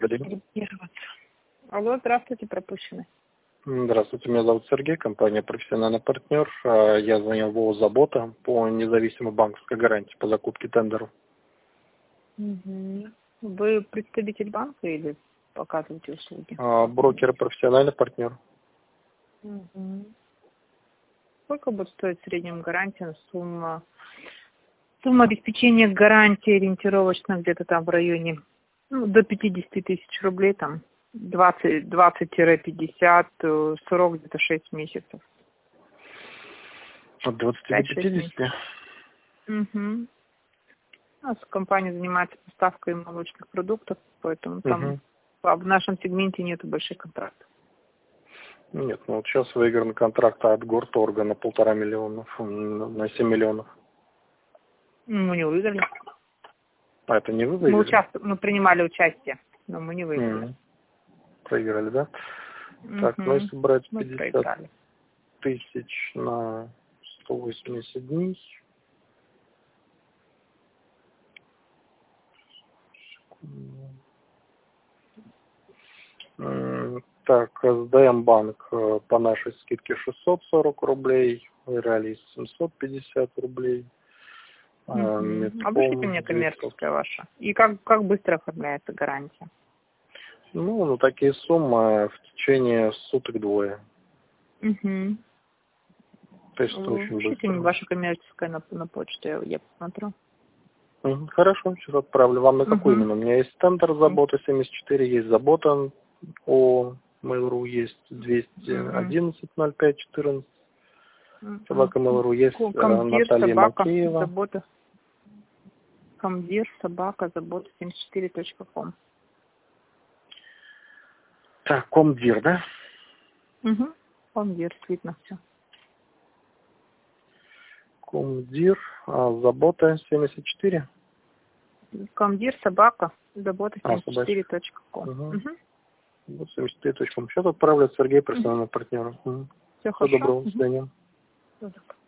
Регистрироваться. Алло, здравствуйте, пропущены. Здравствуйте, меня зовут Сергей, компания «Профессиональный партнер». Я звонил в ООО «Забота» по независимой банковской гарантии по закупке тендеров. Угу. Вы представитель банка или показываете услуги? Брокер и профессиональный партнер. Угу. Сколько будет стоить в среднем гарантия, сумма обеспечения гарантии ориентировочно где-то там в районе до 50 тысяч рублей, там 20-50, срок где-то 6 месяцев. От 20 до 50? Угу. У нас компания занимается поставкой молочных продуктов, поэтому там в нашем сегменте нету больших контрактов. Нет, ну вот сейчас выигран контракт от Горторга на 1,5 миллиона, на 7 миллионов. Мы не выиграли. А это не вы выиграли? Мы принимали участие, но мы не выиграли. Проиграли, да? Так, ну если брать 50 мы тысяч на 180 дней. Так, СДМ банк по нашей скидке 640 рублей, Реализ 750 рублей. Обышлите мне коммерческая ваша. И как быстро оформляется гарантия? Ну, на такие суммы в течение суток двое. То есть это очень Пишите мне быстро. ваша коммерческая на почту, я посмотрю. Хорошо, сейчас отправлю. Вам на какую именно? У меня есть тендер «Забота» 74, есть «Забота» о Mail.ru, есть 211-05-14. Собака Mail.ru, есть Наталья Макеева. Забота. Комдир, собака, забота, 74.com. Так, Комдир, да? Комдир, видно все. Комдир, забота 74. Комдир, собака, забота, 74.com. 74.com. Сейчас отправлю Сергей, профессиональный партнер. Все Всего доброго, до свидания.